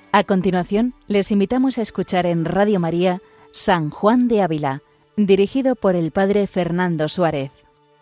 A continuación, les invitamos a escuchar en Radio María San Juan de Ávila, dirigido por el Padre Fernando Suárez.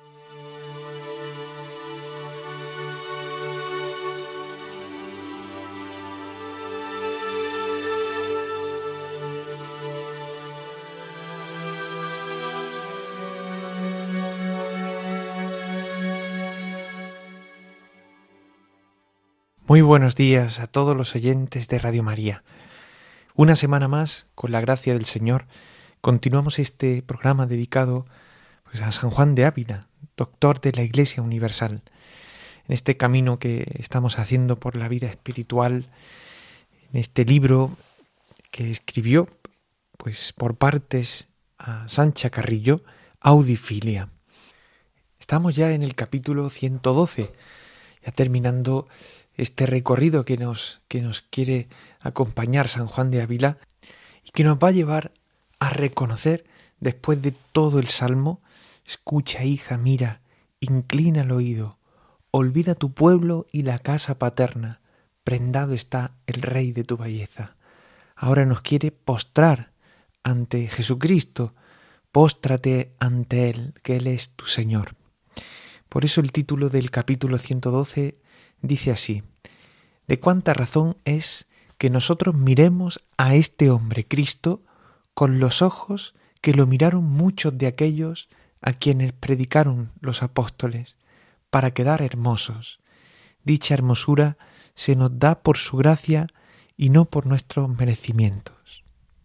Muy buenos días a todos los oyentes de Radio María. Una semana más, con la gracia del Señor, continuamos este programa dedicado a San Juan de Ávila, doctor de la Iglesia Universal. En este camino que estamos haciendo por la vida espiritual, en este libro que escribió por partes a Sancha Carrillo, Audifilia. Estamos ya en el capítulo 112, ya terminando este recorrido que nos quiere acompañar San Juan de Ávila y que nos va a llevar a reconocer, después de todo el Salmo: escucha, hija, mira, inclina el oído, olvida tu pueblo y la casa paterna, prendado está el Rey de tu belleza. Ahora nos quiere postrar ante Jesucristo, póstrate ante Él, que Él es tu Señor. Por eso el título del capítulo 112 dice así: ¿de cuánta razón es que nosotros miremos a este hombre, Cristo, con los ojos que lo miraron muchos de aquellos a quienes predicaron los apóstoles, para quedar hermosos? Dicha hermosura se nos da por su gracia y no por nuestros merecimientos.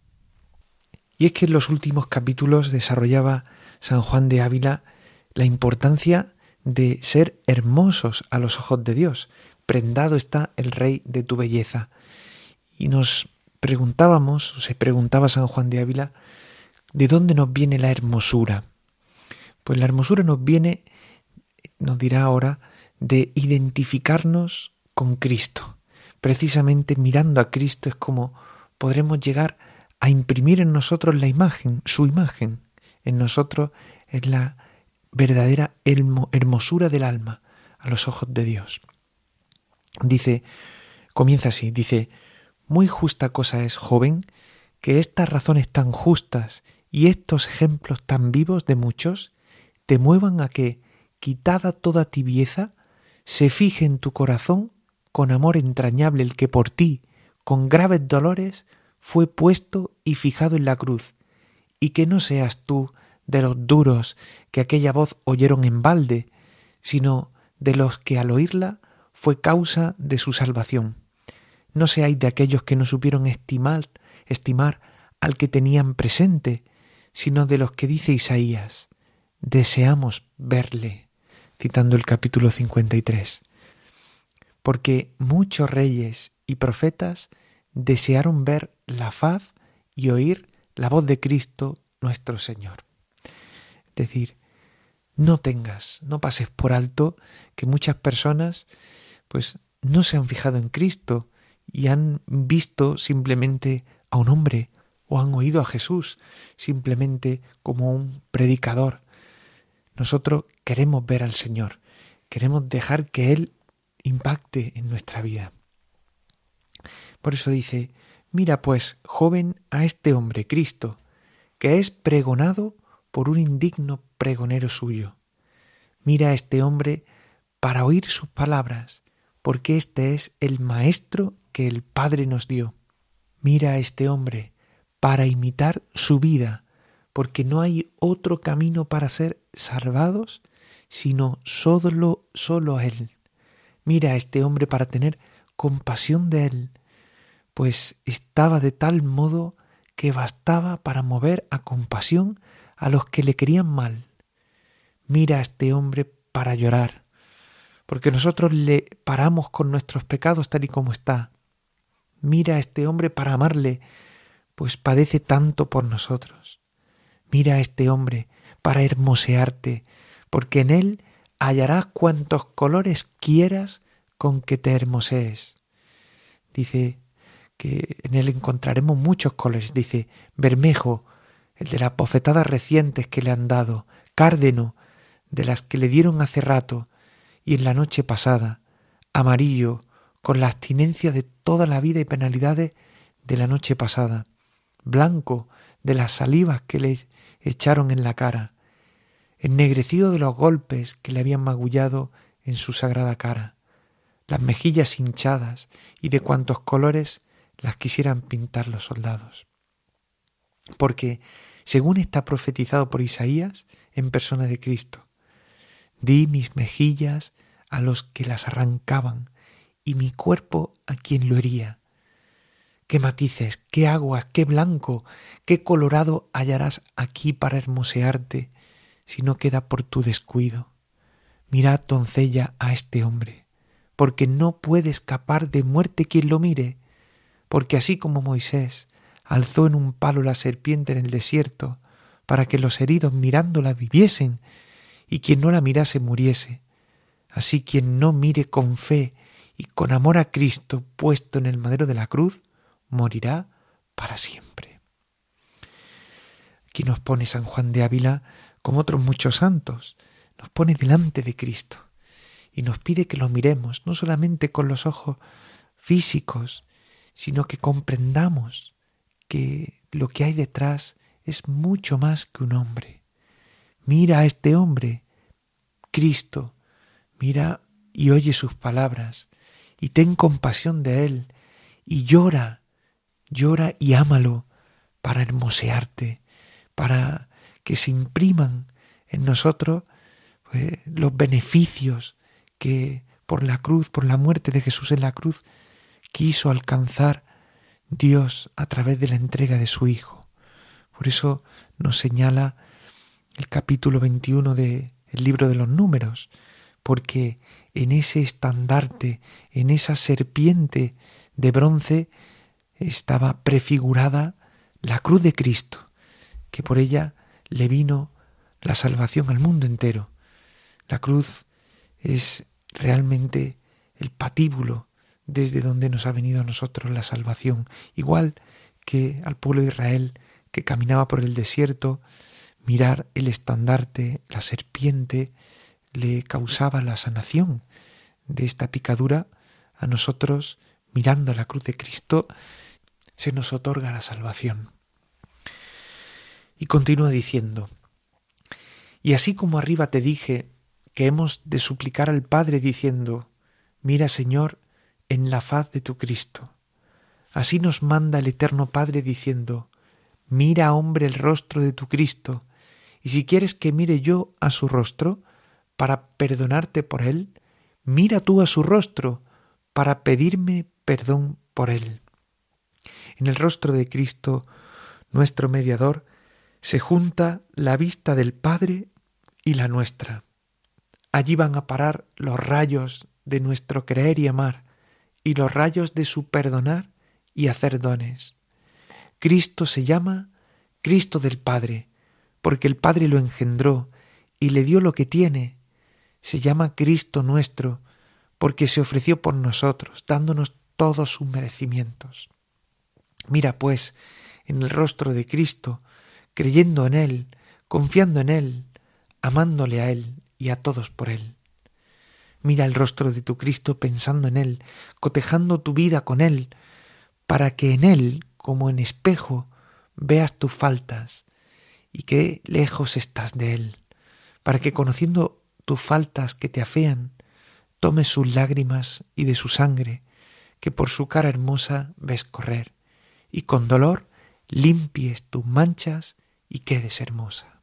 Y es que en los últimos capítulos desarrollaba San Juan de Ávila la importancia de ser hermosos a los ojos de Dios. Prendado está el Rey de tu belleza. Y nos preguntábamos, o se preguntaba San Juan de Ávila, ¿de dónde nos viene la hermosura? Pues la hermosura nos viene, nos dirá ahora, de identificarnos con Cristo. Precisamente mirando a Cristo es como podremos llegar a imprimir en nosotros la imagen, su imagen. En nosotros es la verdadera hermosura del alma a los ojos de Dios. Comienza así, muy justa cosa es, joven, que estas razones tan justas y estos ejemplos tan vivos de muchos te muevan a que, quitada toda tibieza, se fije en tu corazón con amor entrañable el que por ti, con graves dolores, fue puesto y fijado en la cruz, y que no seas tú de los duros que aquella voz oyeron en balde, sino de los que al oírla fue causa de su salvación. No seáis de aquellos que no supieron estimar al que tenían presente, sino de los que dice Isaías: deseamos verle, citando el capítulo 53. Porque muchos reyes y profetas desearon ver la faz y oír la voz de Cristo nuestro Señor. Es decir, no pases por alto que muchas personas no se han fijado en Cristo y han visto simplemente a un hombre o han oído a Jesús simplemente como un predicador. Nosotros queremos ver al Señor, queremos dejar que Él impacte en nuestra vida. Por eso dice: mira pues, joven, a este hombre, Cristo, que es pregonado por un indigno pregonero suyo. Mira a este hombre para oír sus palabras, porque este es el Maestro que el Padre nos dio. Mira a este hombre para imitar su vida, porque no hay otro camino para ser salvados sino solo a Él. Mira a este hombre para tener compasión de Él, pues estaba de tal modo que bastaba para mover a compasión a los que le querían mal. Mira a este hombre para llorar, porque nosotros le paramos con nuestros pecados tal y como está. Mira a este hombre para amarle, pues padece tanto por nosotros. Mira a este hombre para hermosearte, porque en él hallarás cuantos colores quieras con que te hermosees. Dice que en él encontraremos muchos colores. Dice bermejo, el de las bofetadas recientes que le han dado, cárdeno, de las que le dieron hace rato y en la noche pasada, amarillo, con la abstinencia de toda la vida y penalidades de la noche pasada, blanco de las salivas que le echaron en la cara, ennegrecido de los golpes que le habían magullado en su sagrada cara, las mejillas hinchadas y de cuantos colores las quisieran pintar los soldados. Porque, según está profetizado por Isaías en persona de Cristo, di mis mejillas a los que las arrancaban y mi cuerpo a quien lo hería. Qué matices, qué aguas, qué blanco, qué colorado hallarás aquí para hermosearte, si no queda por tu descuido. Mirad, doncella, a este hombre, porque no puede escapar de muerte quien lo mire, porque así como Moisés alzó en un palo la serpiente en el desierto, para que los heridos mirándola viviesen, y quien no la mirase muriese, así quien no mire con fe y con amor a Cristo puesto en el madero de la cruz, morirá para siempre. Aquí nos pone San Juan de Ávila, como otros muchos santos, nos pone delante de Cristo y nos pide que lo miremos, no solamente con los ojos físicos, sino que comprendamos que lo que hay detrás es mucho más que un hombre. Mira a este hombre, Cristo, mira y oye sus palabras, y ten compasión de él, y llora y ámalo para hermosearte, para que se impriman en nosotros los beneficios que por la cruz, por la muerte de Jesús en la cruz, quiso alcanzar Dios a través de la entrega de su Hijo. Por eso nos señala el capítulo 21 del libro de los Números, porque en ese estandarte, en esa serpiente de bronce, estaba prefigurada la cruz de Cristo, que por ella le vino la salvación al mundo entero. La cruz es realmente el patíbulo desde donde nos ha venido a nosotros la salvación, igual que al pueblo de Israel que caminaba por el desierto, mirar el estandarte, la serpiente, le causaba la sanación de esta picadura. A nosotros, mirando la cruz de Cristo, se nos otorga la salvación. Y continúa diciendo: y así como arriba te dije que hemos de suplicar al Padre diciendo: mira, Señor, en la faz de tu Cristo, así nos manda el Eterno Padre diciendo: mira, hombre, el rostro de tu Cristo, y si quieres que mire yo a su rostro para perdonarte por él, mira tú a su rostro para pedirme perdón por él. En el rostro de Cristo, nuestro mediador, se junta la vista del Padre y la nuestra. Allí van a parar los rayos de nuestro creer y amar y los rayos de su perdonar y hacer dones. Cristo se llama Cristo del Padre, porque el Padre lo engendró y le dio lo que tiene. Se llama Cristo nuestro, porque se ofreció por nosotros, dándonos todos sus merecimientos. Mira, pues, en el rostro de Cristo, creyendo en Él, confiando en Él, amándole a Él y a todos por Él. Mira el rostro de tu Cristo pensando en Él, cotejando tu vida con Él, para que en Él, como en espejo, veas tus faltas y qué lejos estás de Él, para que conociendo tus faltas que te afean, tomes sus lágrimas y de su sangre, que por su cara hermosa ves correr, y con dolor limpies tus manchas y quedes hermosa.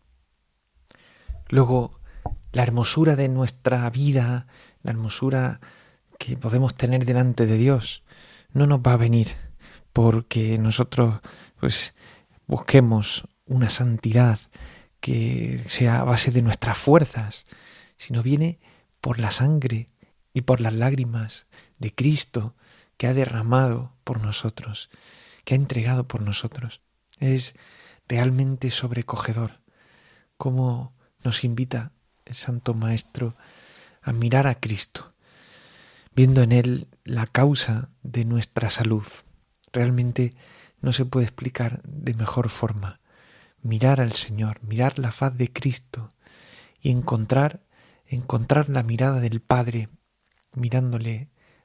Luego, la hermosura de nuestra vida, la hermosura que podemos tener delante de Dios, no nos va a venir porque nosotros busquemos una santidad que sea a base de nuestras fuerzas, sino viene por la sangre y por las lágrimas de Cristo que ha derramado por nosotros, que ha entregado por nosotros. Es realmente sobrecogedor cómo nos invita el Santo Maestro a mirar a Cristo, viendo en Él la causa de nuestra salud. Realmente no se puede explicar de mejor forma. Mirar al Señor, mirar la faz de Cristo y encontrar la mirada del Padre, mirándole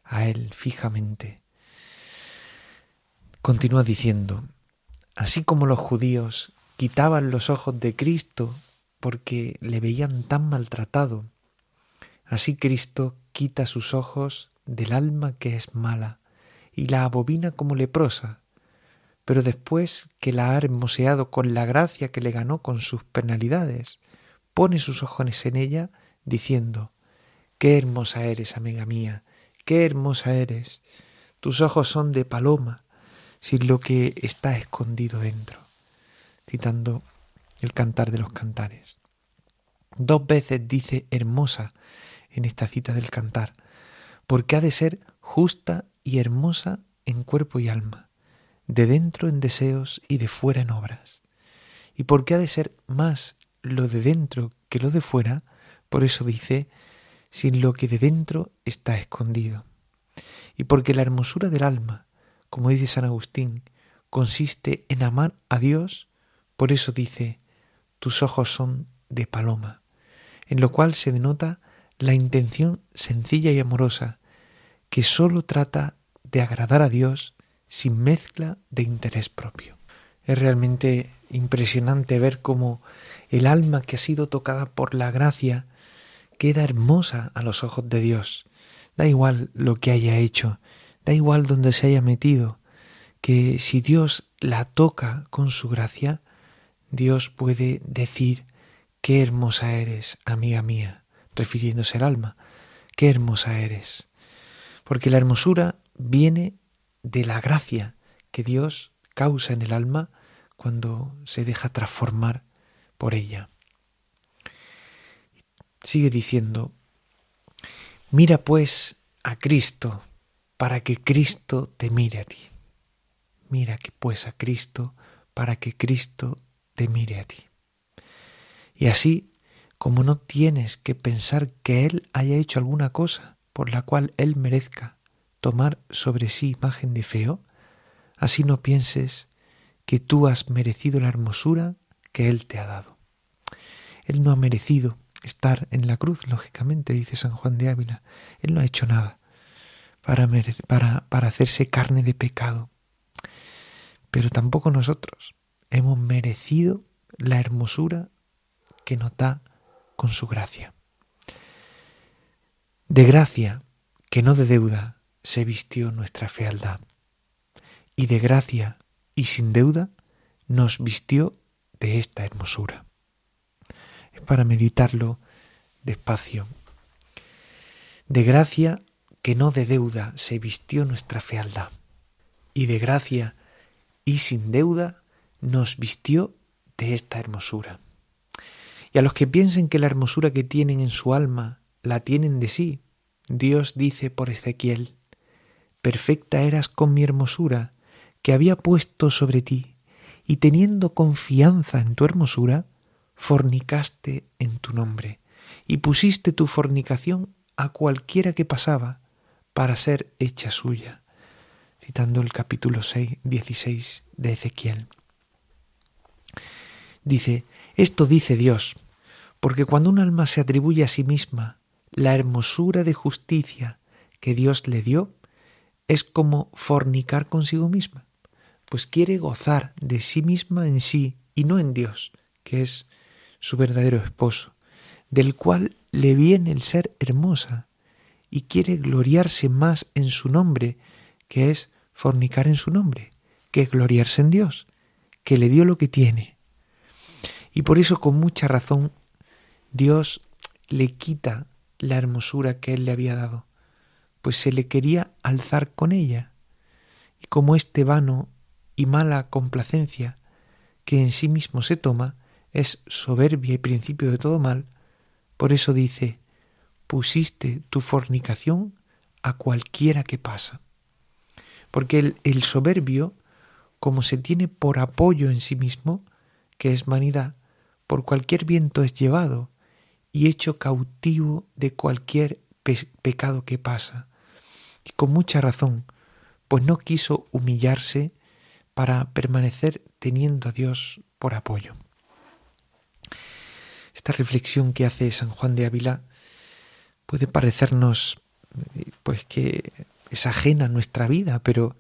a Él fijamente. Continúa diciendo, así como los judíos quitaban los ojos de Cristo porque le veían tan maltratado, así Cristo quita sus ojos del alma que es mala y la abomina como leprosa, pero después que la ha hermoseado con la gracia que le ganó con sus penalidades, pone sus ojos en ella diciendo, qué hermosa eres, amiga mía, qué hermosa eres, tus ojos son de paloma, sin lo que está escondido dentro, citando el Cantar de los Cantares. 2 veces dice hermosa en esta cita del Cantar, porque ha de ser justa y hermosa en cuerpo y alma, de dentro en deseos y de fuera en obras. Y porque ha de ser más lo de dentro que lo de fuera, por eso dice, sin lo que de dentro está escondido. Y porque la hermosura del alma, como dice San Agustín, consiste en amar a Dios, por eso dice, tus ojos son de paloma, en lo cual se denota la intención sencilla y amorosa, que sólo trata de agradar a Dios sin mezcla de interés propio. Es realmente impresionante ver cómo el alma que ha sido tocada por la gracia queda hermosa a los ojos de Dios. Da igual lo que haya hecho, da igual donde se haya metido, que si Dios la toca con su gracia, Dios puede decir, qué hermosa eres, amiga mía, refiriéndose al alma, qué hermosa eres. Porque la hermosura viene de la gracia que Dios causa en el alma cuando se deja transformar por ella. Sigue diciendo, mira pues a Cristo para que Cristo te mire a ti. Mira que pues a Cristo para que Cristo te mire a ti. Y así, como no tienes que pensar que Él haya hecho alguna cosa por la cual Él merezca tomar sobre sí imagen de feo, así no pienses que tú has merecido la hermosura que Él te ha dado. Él no ha merecido estar en la cruz, lógicamente, dice San Juan de Ávila. Él no ha hecho nada para hacerse carne de pecado. Pero tampoco nosotros hemos merecido la hermosura que nos da con su gracia. De gracia, que no de deuda, se vistió nuestra fealdad. Y de gracia y sin deuda nos vistió de esta hermosura. Es para meditarlo despacio. De gracia, que no de deuda, se vistió nuestra fealdad. Y de gracia y sin deuda nos vistió de esta hermosura. Y a los que piensen que la hermosura que tienen en su alma la tienen de sí, Dios dice por Ezequiel, perfecta eras con mi hermosura que había puesto sobre ti, y teniendo confianza en tu hermosura, fornicaste en tu nombre, y pusiste tu fornicación a cualquiera que pasaba para ser hecha suya. Citando el capítulo 16 de Ezequiel. Dice, esto dice Dios, porque cuando un alma se atribuye a sí misma la hermosura de justicia que Dios le dio, es como fornicar consigo misma, pues quiere gozar de sí misma en sí y no en Dios, que es su verdadero esposo, del cual le viene el ser hermosa, y quiere gloriarse más en su nombre, que es fornicar en su nombre, que gloriarse en Dios, que le dio lo que tiene. Y por eso, con mucha razón, Dios le quita la hermosura que Él le había dado, pues se le quería alzar con ella. Y como este vano y mala complacencia que en sí mismo se toma es soberbia y principio de todo mal, por eso dice, pusiste tu fornicación a cualquiera que pasa. Porque el soberbio, como se tiene por apoyo en sí mismo, que es vanidad, por cualquier viento es llevado y hecho cautivo de cualquier pecado que pasa. Y con mucha razón, pues no quiso humillarse para permanecer teniendo a Dios por apoyo. Esta reflexión que hace San Juan de Ávila puede parecernos pues que es ajena a nuestra vida, pero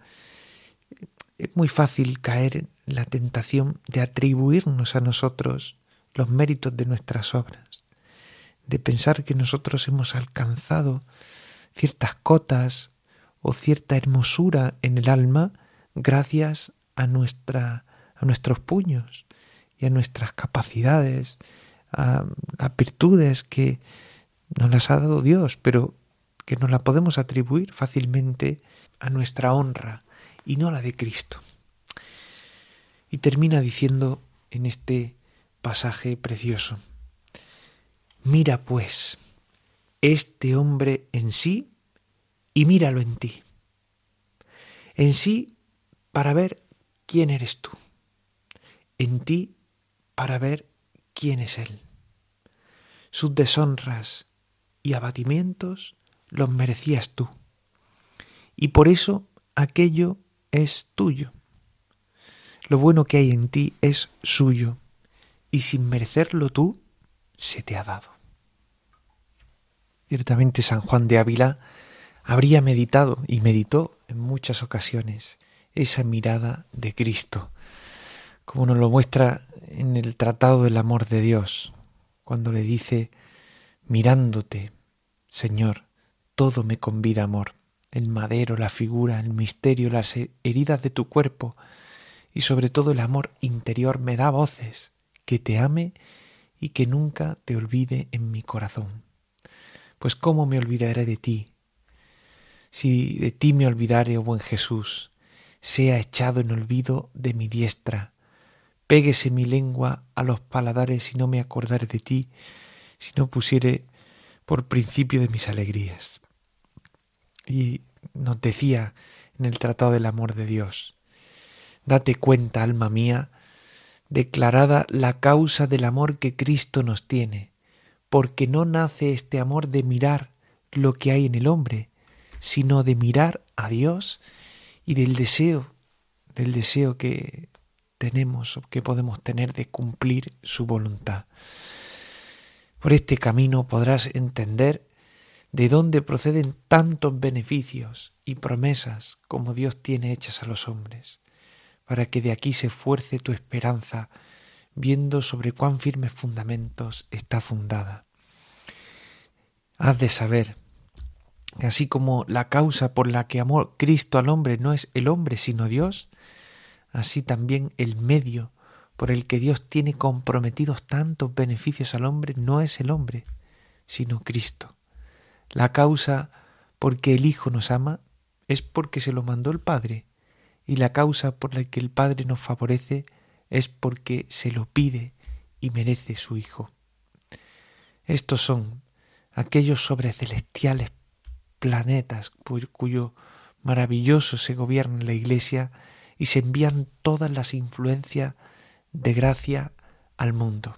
es muy fácil caer en la tentación de atribuirnos a nosotros los méritos de nuestras obras, de pensar que nosotros hemos alcanzado ciertas cotas o cierta hermosura en el alma gracias a nuestros puños y a nuestras capacidades, a las virtudes que nos las ha dado Dios, pero que nos la podemos atribuir fácilmente a nuestra honra y no a la de Cristo. Y termina diciendo en este pasaje precioso: mira pues este hombre en sí y míralo en ti. En sí para ver quién eres tú. En ti para ver quién es Él. Sus deshonras y abatimientos los merecías tú. Y por eso aquello es tuyo. Lo bueno que hay en ti es suyo, y sin merecerlo tú, se te ha dado. Ciertamente San Juan de Ávila habría meditado y meditó en muchas ocasiones esa mirada de Cristo, como nos lo muestra en el Tratado del Amor de Dios, cuando le dice: mirándote, Señor, todo me convida amor, el madero, la figura, el misterio, las heridas de tu cuerpo, y sobre todo el amor interior me da voces, que te ame y que nunca te olvide en mi corazón. Pues ¿cómo me olvidaré de ti? Si de ti me olvidare, oh buen Jesús, sea echado en olvido de mi diestra, péguese mi lengua a los paladares y no me acordare de ti, si no pusiere por principio de mis alegrías. Y nos decía en el Tratado del Amor de Dios: date cuenta, alma mía, declarada la causa del amor que Cristo nos tiene, porque no nace este amor de mirar lo que hay en el hombre, sino de mirar a Dios y del deseo que tenemos o que podemos tener de cumplir su voluntad. Por este camino podrás entender de dónde proceden tantos beneficios y promesas como Dios tiene hechas a los hombres, para que de aquí se fuerce tu esperanza, viendo sobre cuán firmes fundamentos está fundada. Has de saber que así como la causa por la que amó Cristo al hombre no es el hombre sino Dios, así también el medio por el que Dios tiene comprometidos tantos beneficios al hombre no es el hombre, sino Cristo. La causa por que el Hijo nos ama es porque se lo mandó el Padre, y la causa por la que el Padre nos favorece es porque se lo pide y merece su Hijo. Estos son aquellos sobrecelestiales planetas por cuyo maravilloso se gobierna la Iglesia y se envían todas las influencias de gracia al mundo.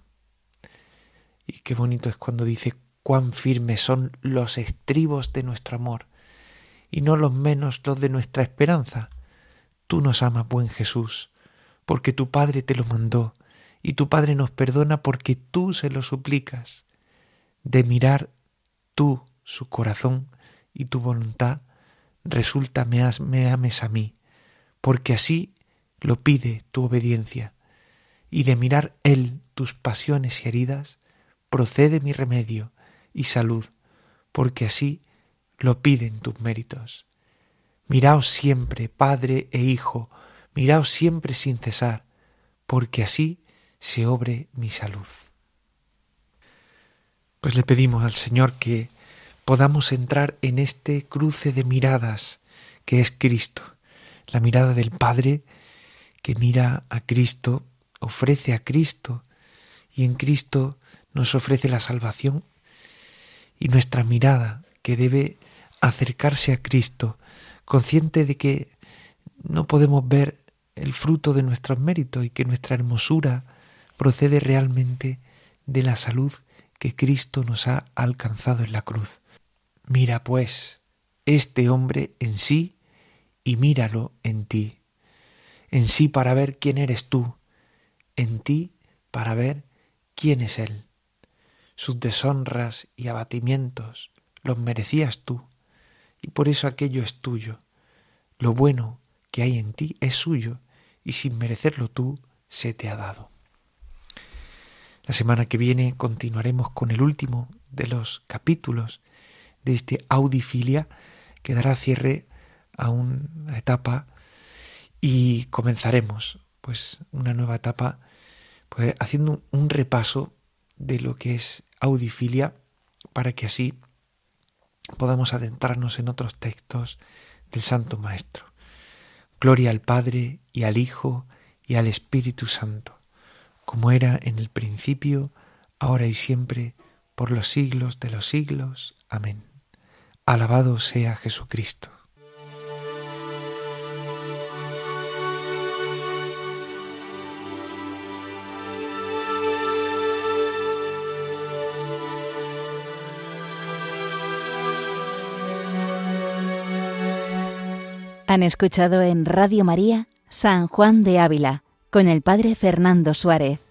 Y qué bonito es cuando dice: cuán firmes son los estribos de nuestro amor, y no los menos los de nuestra esperanza. Tú nos amas, buen Jesús, porque tu Padre te lo mandó, y tu Padre nos perdona porque tú se lo suplicas. De mirar tú su corazón y tu voluntad, resulta me ames a mí, porque así lo pide tu obediencia, y de mirar Él tus pasiones y heridas, procede mi remedio y salud, porque así lo piden tus méritos. Miraos siempre, Padre e Hijo, miraos siempre sin cesar, porque así se obre mi salud. Pues le pedimos al Señor que podamos entrar en este cruce de miradas que es Cristo, la mirada del Padre que mira a Cristo, ofrece a Cristo, y en Cristo nos ofrece la salvación, y nuestra mirada que debe acercarse a Cristo, consciente de que no podemos ver el fruto de nuestros méritos y que nuestra hermosura procede realmente de la salud que Cristo nos ha alcanzado en la cruz. Mira pues este hombre en sí y míralo en ti. En sí para ver quién eres tú, en ti para ver quién es Él. Sus deshonras y abatimientos los merecías tú, y por eso aquello es tuyo. Lo bueno que hay en ti es suyo y sin merecerlo tú se te ha dado. La semana que viene continuaremos con el último de los capítulos de este Audifilia que dará cierre a una etapa y comenzaremos pues una nueva etapa pues haciendo un repaso de lo que es Audifilia para que así podamos adentrarnos en otros textos del Santo Maestro. Gloria al Padre y al Hijo y al Espíritu Santo, como era en el principio, ahora y siempre, por los siglos de los siglos. Amén. Alabado sea Jesucristo. Han escuchado en Radio María San Juan de Ávila con el Padre Fernando Suárez.